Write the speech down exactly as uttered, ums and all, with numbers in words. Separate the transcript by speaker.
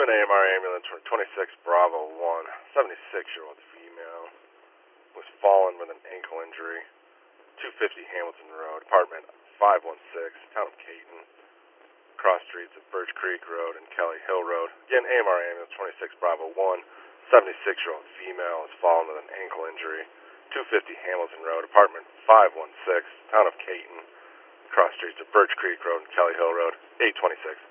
Speaker 1: Brisbane A M R ambulance for twenty-six Bravo one, seventy-six-year-old female was fallen with an ankle injury, two fifty Hamilton Road, apartment five one six, town of Caton, cross streets of Birch Creek Road and Kelly Hill Road. Again, A M R ambulance twenty-six Bravo one, seventy-six-year-old female was fallen with an ankle injury, two fifty Hamilton Road, apartment five one six, town of Caton, cross streets of Birch Creek Road and Kelly Hill Road, eight twenty-six.